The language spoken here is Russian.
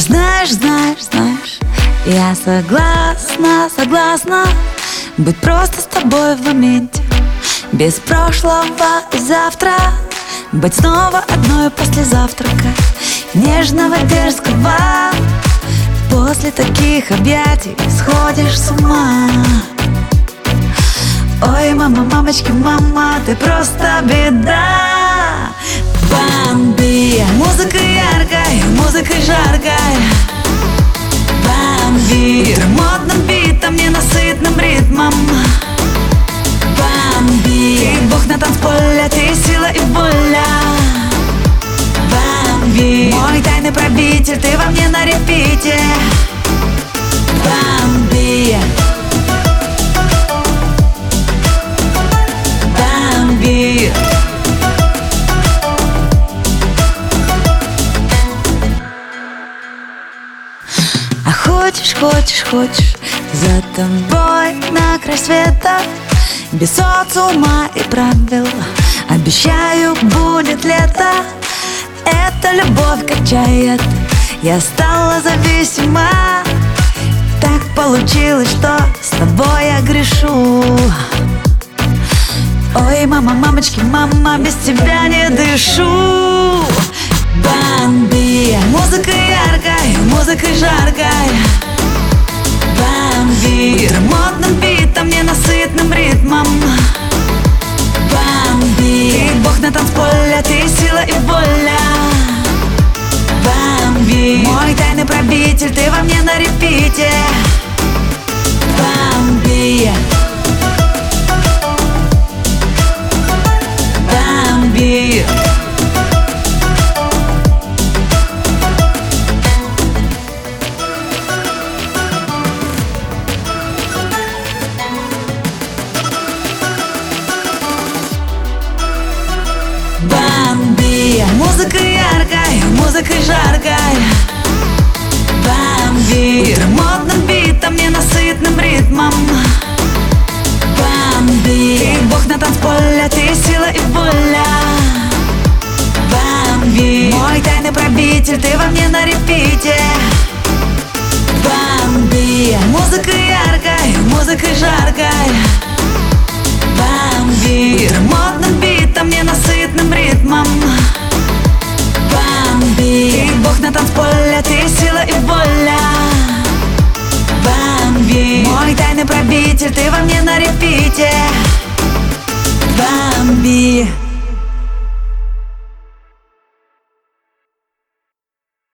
Знаешь, я согласна быть просто с тобой в моменте, без прошлого и завтра, быть снова одной после завтрака, нежного, дерзкого. После таких объятий сходишь с ума. Ой, мама, мамочки, мама, ты просто беда. Бомби, музыка яркая, музыка жаркая. Бомби, модным битом, ненасытным ритмом. Бомби, ты бог на танцполе, ты сила и воля. Бомби, мой тайный пробитель, ты во мне на репите. Бомби, Бомби. А хочешь за тобой на край света, без социума и правил, обещаю, будет лето. Эта любовь качает, я стала зависима. Так получилось, что с тобой я грешу. Ой, мама, мамочки, мама, без тебя не дышу. Бомби, музыка яркая, музыка жаркая. Бомби, модным битом, ненасытным ритмом. Бомби, ты бог на танцполе, ты сила и воля. Бомби, мой тайный пробитель, ты во мне на репите. Бомби, Бомби. Бомби, музыка яркая, музыка жаркая. Бомби, модным битом, ненасытным ритмом. Бомби, ты бог на танцполе, ты сила и воля. Бомби, мой тайный пробитель, ты во мне на репите. Бомби, музыка яркая, музыка жаркая. Бомби, модным битом, ненасытным ритмом. Бомби, ты бог на танцполе, ты сила и воля. Бомби, мой тайный пробитель, ты во мне на репите. Бомби.